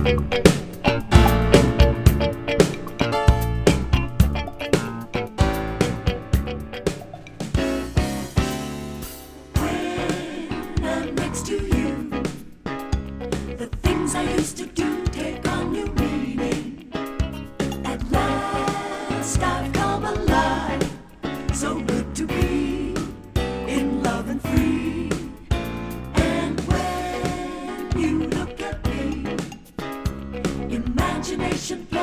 I'm next to you, the things I used to do take on new meaning. At last I've come alive, so good to be in love and free. And when you look at me, imagination